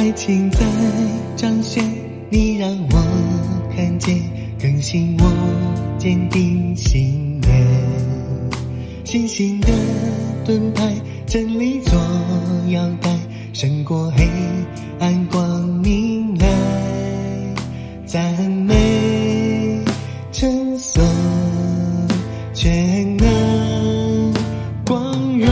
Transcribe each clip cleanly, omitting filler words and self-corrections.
爱情在彰显，你让我看见，更新我坚定信念。信心的盾牌，真理做腰带，胜过黑暗光明来。赞美称颂全能光荣，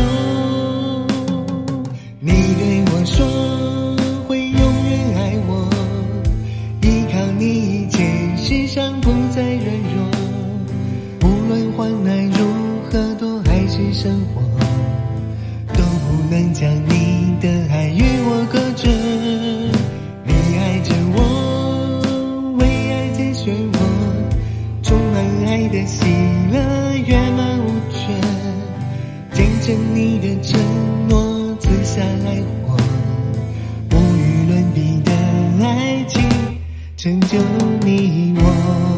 你对我说会永远爱我，依靠你一切世上不再软弱，无论患难如何多还是生活，都不能将你的爱与我隔绝。你爱着我，为爱解漩涡，充满爱的喜乐圆满无缺，见证你的承诺赐下来活，无与伦比的爱情成就你我。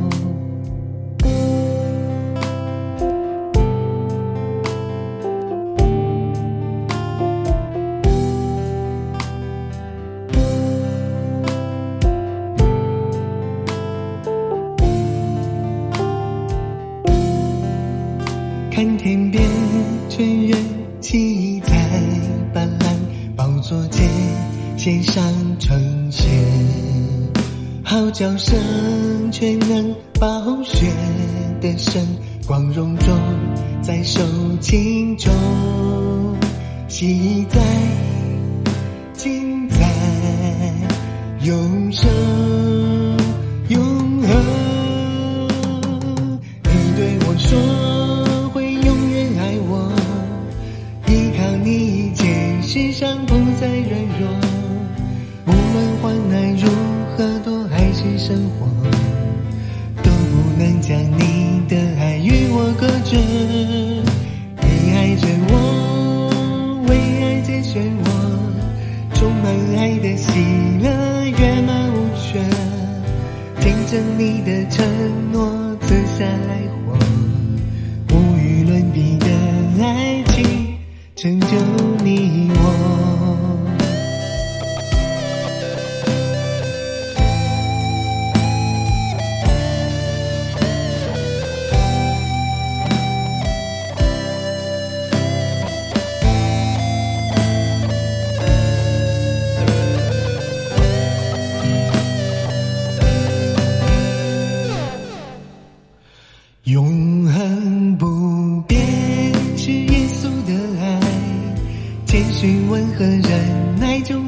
看天边全员骑在斑斓宝座前，献上呈现，号角声全能宝血的神，光荣中在受敬中，喜在今在永生永恒。你对我说会永远爱我，依靠你一切世上不再软弱，无论患难如何多还是生活，都不能将你的爱与我隔绝。你爱着我，为爱解漩涡，充满爱的喜乐圆满无缺，见证你的承诺赐下来活，无与伦比的爱情成就你我。永恒不变是耶稣的爱，谦逊温和忍耐就